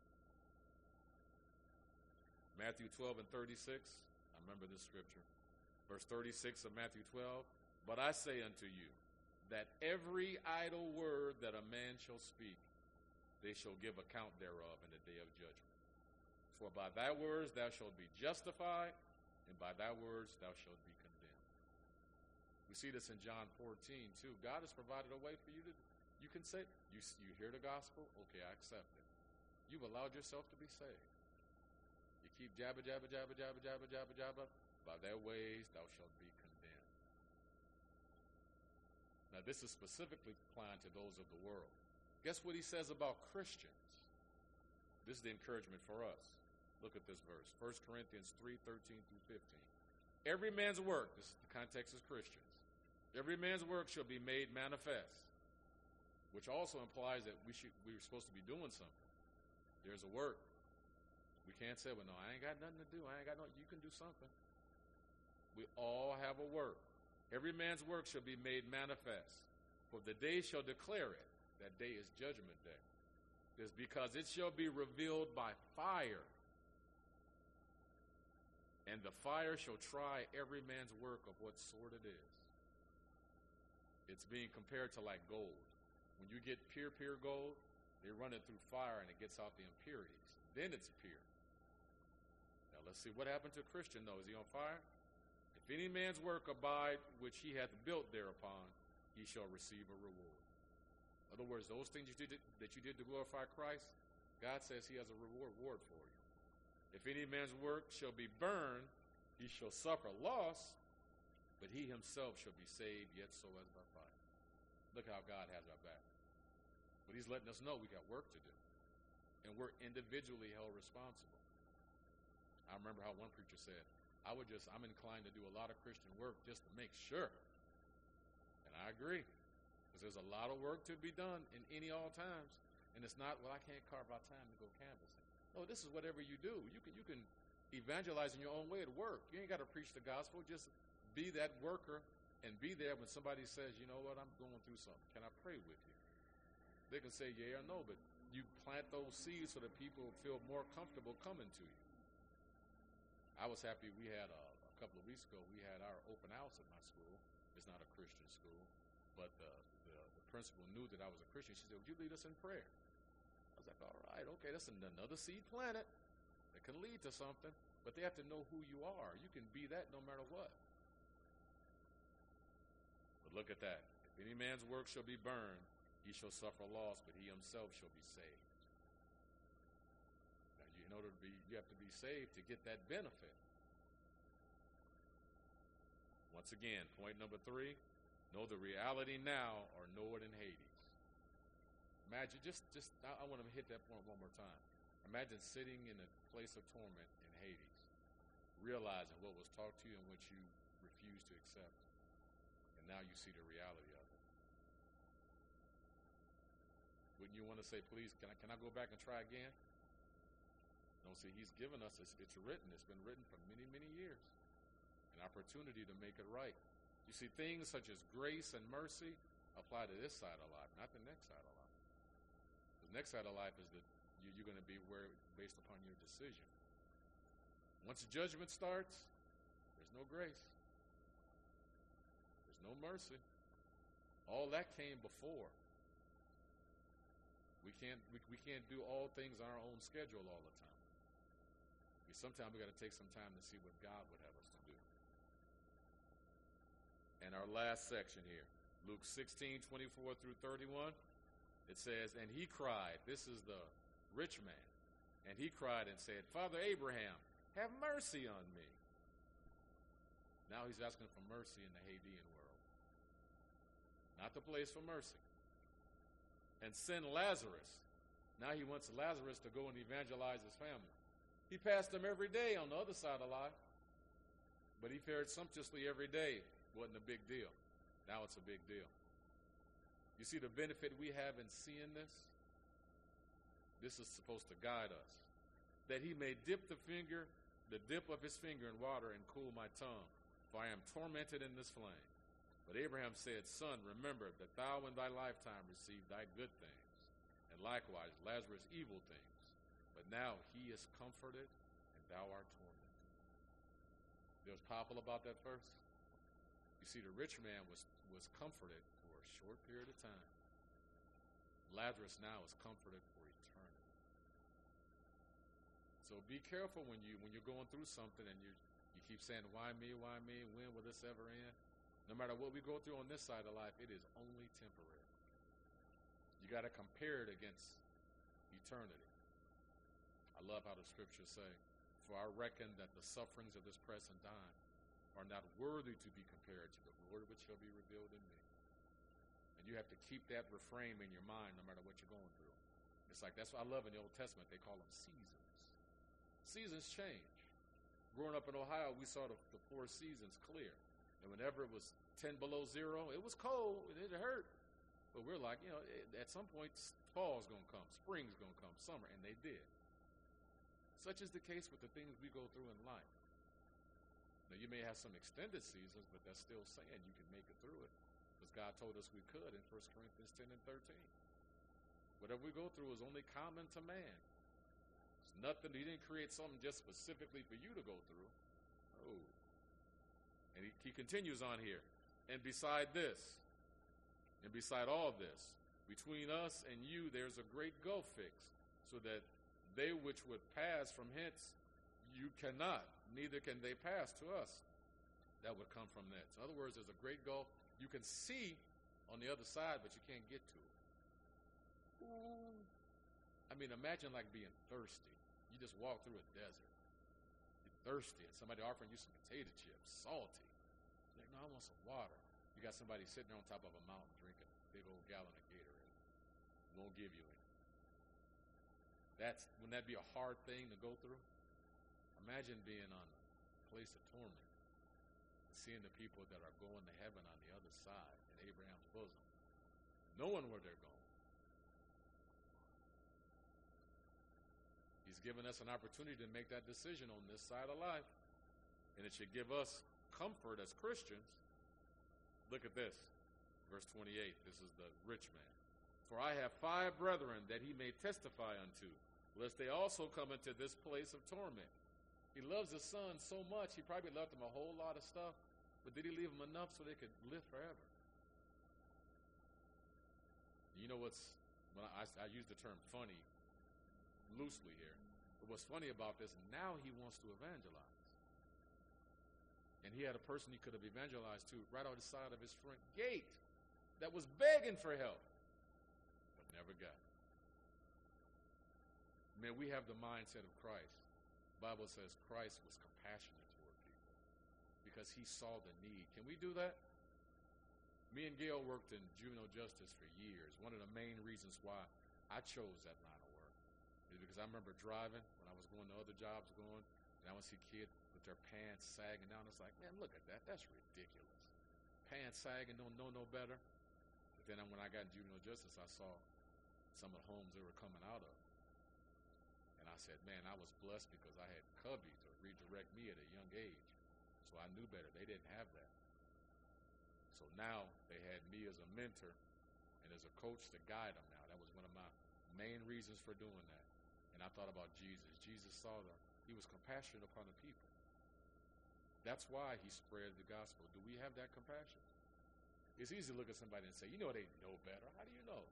Matthew twelve and thirty-six. I remember this scripture. Verse thirty-six of Matthew twelve. But I say unto you, that every idle word that a man shall speak, they shall give account thereof in the day of judgment. For by thy words thou shalt be justified, and by thy words thou shalt be condemned. We see this in John fourteen, too. God has provided a way for you to, you can say, you, you hear the gospel, okay, I accept it. You've allowed yourself to be saved. You keep jabba, jabba, jabba, jabba, jabba, jabba, jabba, by their ways thou shalt be condemned. Now, this is specifically applying to those of the world. Guess what he says about Christians? This is the encouragement for us. Look at this verse, First Corinthians three, thirteen through fifteen. Every man's work, this is the context as Christians, every man's work shall be made manifest, which also implies that we should, we're supposed to be doing something. There's a work. We can't say, well, no, I ain't got nothing to do. I ain't got no, you can do something. We all have a work. Every man's work shall be made manifest, for the day shall declare it. That day is judgment day. It's because it shall be revealed by fire. And the fire shall try every man's work of what sort it is. It's being compared to like gold. When you get pure, pure gold, they run it through fire and it gets out the impurities. Then it's pure. Now let's see what happened to a Christian though. Is he on fire? If any man's work abide which he hath built thereupon, he shall receive a reward. In other words, those things you did, that you did to glorify Christ, God says he has a reward for you. If any man's work shall be burned, he shall suffer loss, but he himself shall be saved, yet so as by fire. Look how God has our back. But he's letting us know we got work to do. And we're individually held responsible. I remember how one preacher said, I would just, I'm inclined to do a lot of Christian work just to make sure. And I agree. Because there's a lot of work to be done in any all times. And it's not, well, I can't carve out time to go canvassing. No, this is whatever you do. You can you can evangelize in your own way at work. You ain't got to preach the gospel. Just be that worker and be there when somebody says, you know what, I'm going through something. Can I pray with you? They can say yeah or no, but you plant those seeds so that people feel more comfortable coming to you. I was happy we had a, a couple of weeks ago, we had our open house at my school. It's not a Christian school, but the, the, the principal knew that I was a Christian. She said, would you lead us in prayer? I was like, all right, okay, that's another seed planted that can lead to something, but they have to know who you are. You can be that no matter what. But look at that. If any man's work shall be burned, he shall suffer loss, but he himself shall be saved. Now, you, in order to be, you have to be saved to get that benefit. Once again, point number three, know the reality now or know it in Hades. Imagine, just, just I, I want to hit that point one more time. Imagine sitting in a place of torment in Hades, realizing what was taught to you and what you refused to accept. And now you see the reality of it. Wouldn't you want to say, please, can I, can I go back and try again? No, see, he's given us, it's, it's written, it's been written for many, many years. An opportunity to make it right. You see, things such as grace and mercy apply to this side of life, not the next side of life. The next side of life is that you, you're going to be where based upon your decision. Once judgment starts, there's no grace. There's no mercy. All that came before. We can't we, we can't do all things on our own schedule all the time. We, sometimes we got to take some time to see what God would have us to do. And our last section here, Luke sixteen, twenty-four through thirty-one, it says, and he cried, this is the rich man, and he cried and said, Father Abraham, have mercy on me. Now he's asking for mercy in the Hadean world. Not the place for mercy. And send Lazarus. Now he wants Lazarus to go and evangelize his family. He passed him every day on the other side of life, but he fared sumptuously every day. Wasn't a big deal. Now it's a big deal. You see the benefit we have in seeing this? This is supposed to guide us. That he may dip the finger, the dip of his finger in water and cool my tongue, for I am tormented in this flame. But Abraham said, Son, remember that thou in thy lifetime received thy good things, and likewise Lazarus evil things. But now he is comforted, and thou art tormented. You know what's powerful about that verse? You see, the rich man was, was comforted for a short period of time. Lazarus now is comforted for eternity. So be careful when, you, when you're going through something and you, you keep saying, why me, why me, when will this ever end? No matter what we go through on this side of life, it is only temporary. You got to compare it against eternity. I love how the scriptures say, for I reckon that the sufferings of this present time are not worthy to be compared to the glory which shall be revealed in me. And you have to keep that refrain in your mind no matter what you're going through. It's like, that's what I love in the Old Testament. They call them seasons. Seasons change. Growing up in Ohio, we saw the, the four seasons clear. And whenever it was ten below zero, it was cold and it hurt. But we're like, you know, at some point, fall's going to come, spring's going to come, summer, and they did. Such is the case with the things we go through in life. Now, you may have some extended seasons, but that's still saying you can make it through it, because God told us we could in First Corinthians ten and thirteen. Whatever we go through is only common to man. It's nothing. He didn't create something just specifically for you to go through. Oh. And he, he continues on here. And beside this, and beside all this, between us and you there's a great gulf fixed, so that they which would pass from hence you cannot, neither can they pass to us that would come from thence. In other words, there's a great gulf. You can see on the other side, but you can't get to it. Ooh. I mean, imagine like being thirsty. You just walk through a desert. You're thirsty, and somebody offering you some potato chips, salty. You're like, no, I want some water. You got somebody sitting there on top of a mountain drinking a big old gallon of Gatorade. Won't give you any. That's, wouldn't that be a hard thing to go through? Imagine being on a place of torment, and seeing the people that are going to heaven on the other side in Abraham's bosom, knowing where they're going. He's given us an opportunity to make that decision on this side of life, and it should give us comfort as Christians. Look at this, verse twenty-eight. This is the rich man. For I have five brethren that he may testify unto, lest they also come into this place of torment. He loves his son so much, he probably left them a whole lot of stuff, but did he leave them enough so they could live forever? You know what's, when I, I use the term funny loosely here, but what's funny about this, now he wants to evangelize. And he had a person he could have evangelized to right outside of his front gate that was begging for help, but never got it. Man, we have the mindset of Christ. The Bible says Christ was compassionate toward people because he saw the need. Can we do that? Me and Gail worked in juvenile justice for years. One of the main reasons why I chose that line of work is because I remember driving when I was going to other jobs going, and I would see kids with their pants sagging down. It's like, man, look at that. That's ridiculous. Pants sagging, don't know no better. But then when I got in juvenile justice, I saw some of the homes they were coming out of. And I said, man, I was blessed because I had Cubby to redirect me at a young age. So I knew better. They didn't have that. So now they had me as a mentor and as a coach to guide them now. That was one of my main reasons for doing that. And I thought about Jesus. Jesus saw them. He was compassionate upon the people. That's why he spread the gospel. Do we have that compassion? It's easy to look at somebody and say, you know they know better. How do you know?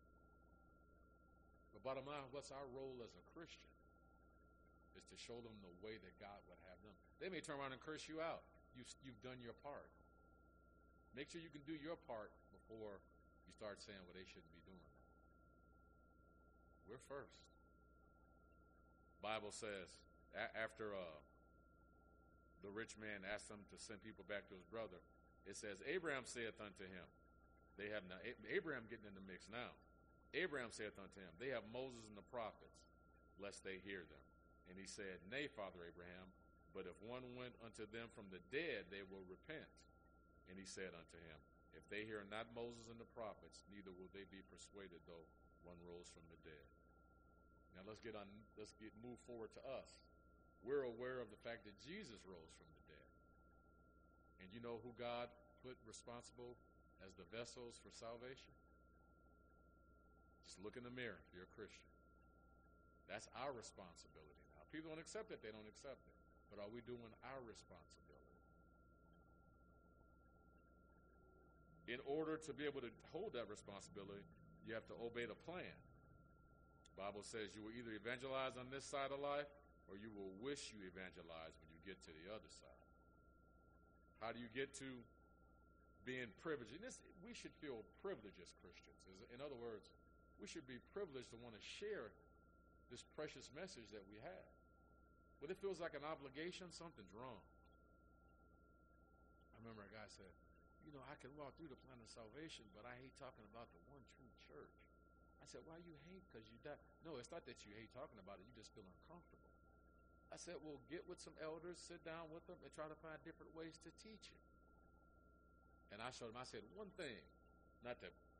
But bottom line, what's our role as a Christian? Is to show them the way that God would have them. They may turn around and curse you out. You've, you've done your part. Make sure you can do your part before you start saying, well, they shouldn't be doing that. We're first. Bible says, a- after uh, the rich man asked him to send people back to his brother, it says, Abraham saith unto him, they have now, Abraham getting in the mix now. Abraham saith unto him, they have Moses and the prophets, lest they hear them. And he said, nay, Father Abraham, but if one went unto them from the dead, they will repent. And he said unto him, if they hear not Moses and the prophets, neither will they be persuaded, though one rose from the dead. Now let's get on. Let's get move forward to us. We're aware of the fact that Jesus rose from the dead. And you know who God put responsible as the vessels for salvation? Just look in the mirror if you're a Christian. That's our responsibility. Now, if people don't accept it, they don't accept it. But are we doing our responsibility? In order to be able to hold that responsibility, you have to obey the plan. The Bible says you will either evangelize on this side of life or you will wish you evangelize when you get to the other side. How do you get to being privileged? And this, we should feel privileged as Christians. In other words, we should be privileged to want to share this precious message that we have. But it feels like an obligation, something's wrong. I remember a guy said, you know, I can walk through the plan of salvation, but I hate talking about the one true church. I said, why you hate? Because you die. No, it's not that you hate talking about it. You just feel uncomfortable. I said, well, get with some elders, sit down with them, and try to find different ways to teach it. And I showed him, I said, one thing, not to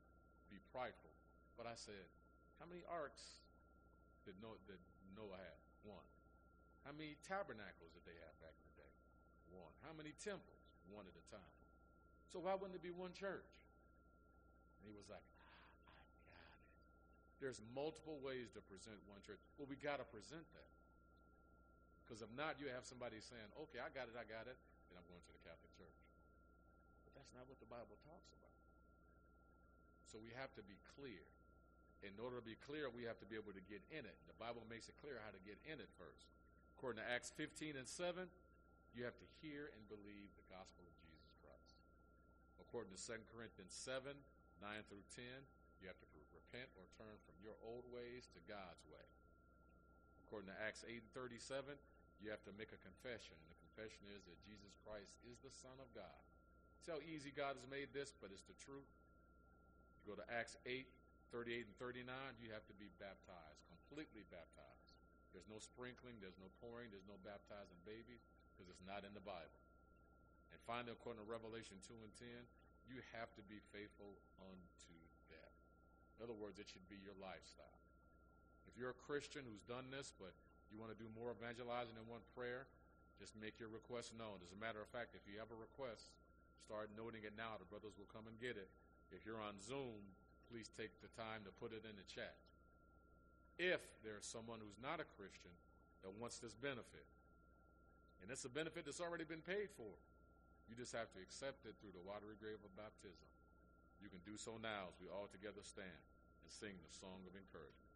be prideful. But I said, how many arks did Noah, did Noah have? One. How many tabernacles did they have back in the day? One. How many temples? One at a time. So why wouldn't it be one church? And he was like, ah, I got it. There's multiple ways to present one church. Well, we got to present that. Because if not, you have somebody saying, okay, I got it, I got it, then I'm going to the Catholic Church. But that's not what the Bible talks about. So we have to be clear. In order to be clear, we have to be able to get in it. The Bible makes it clear how to get in it first. According to Acts fifteen and seven, you have to hear and believe the gospel of Jesus Christ. According to Second Corinthians seven, nine through ten, you have to repent or turn from your old ways to God's way. According to Acts eight and thirty-seven, you have to make a confession. And the confession is that Jesus Christ is the Son of God. See how easy God has made this, but it's the truth. You go to Acts eight, thirty-eight and thirty-nine, you have to be baptized, completely baptized. There's no sprinkling, there's no pouring, there's no baptizing babies, because it's not in the Bible. And finally, according to Revelation two and ten, you have to be faithful unto death. In other words, it should be your lifestyle. If you're a Christian who's done this, but you want to do more evangelizing in one prayer, just make your request known. As a matter of fact, if you have a request, start noting it now. The brothers will come and get it. If you're on Zoom, please take the time to put it in the chat. If there's someone who's not a Christian that wants this benefit, and it's a benefit that's already been paid for, you just have to accept it through the watery grave of baptism. You can do so now as we all together stand and sing the song of encouragement.